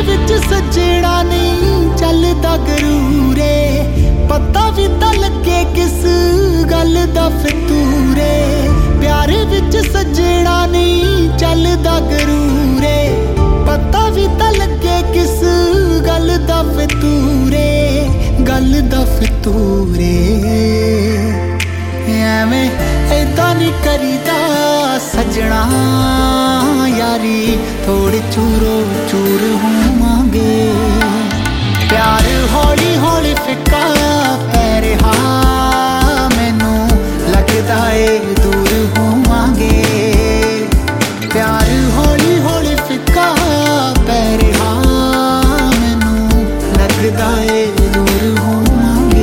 विच सजना नहीं चलदा गरूरे, पता भी तां लगे किस गल दा फितूरे। प्यार विच सजना नहीं चलदा गरूरे, पता भी तां लगे किस गल दा फितूरे, गल दा फितूरे। एवें ऐदां नहीं करीदा सजना यारी, थोड़े चूरो चूर होवांगे। प्यार हौली हौली फिक्का पै रिहा, मैनू लगदा ए दूर होवांगे। प्यार हौली हौली फिक्का पै रिहा, मैनू लगदा ए दूर होवांगे।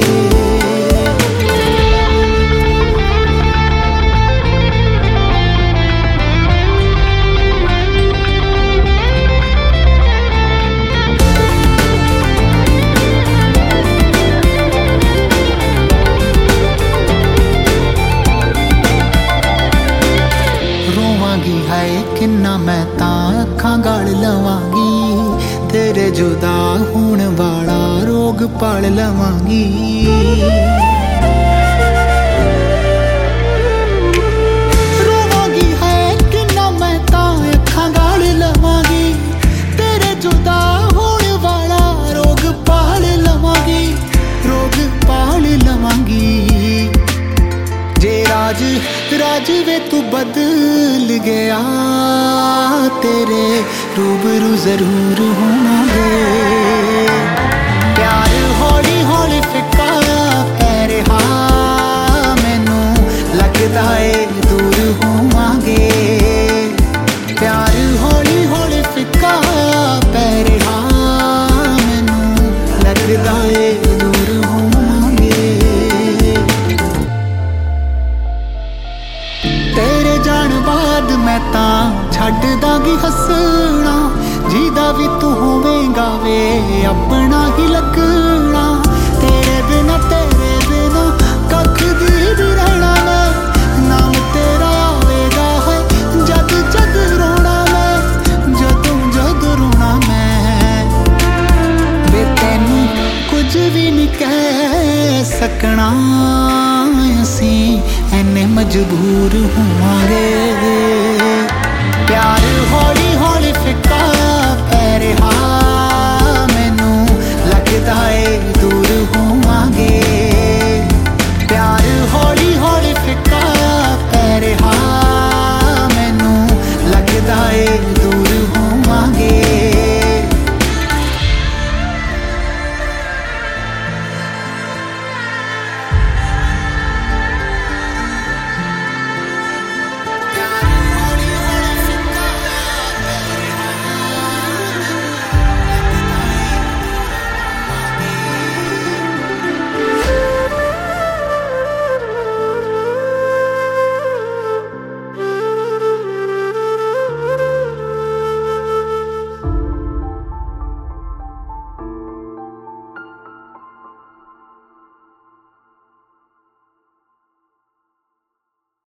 हाय किन्ना मैं तां अखां गाल लवांगी, तेरे जुदा होण वाला रोग पाल लवांगी। रोवांगी है किन्ना मैं तां अखां गाल लवांगी, तेरे जुदा होण वाला रोग पाल लवांगी, रोग पाल लवांगी। जे राज राज वे तू बदल गया, तेरे रूबरू जरूर होवांगे। प्यार हौली हौली फिक्का पै रिहा, मैनू लगदा ए दूर होवांगे। प्यार हौली हौली फिक्का पै रिहा, मैनू लगदा ए दूर होवांगे। तेरे जान बाद मैं तां छड्ड दांगी हसना, जिदा भी तू होवेगा वे अपना ही लगना। तेरे बिना कख दी भी रहना मैं, नाम तेरा आवेगा है जद जद रोना मैं, जद रोना मैं। वे तैनू कुछ भी नहीं कह सकना, असीं ऐने मजबूर होवांगे।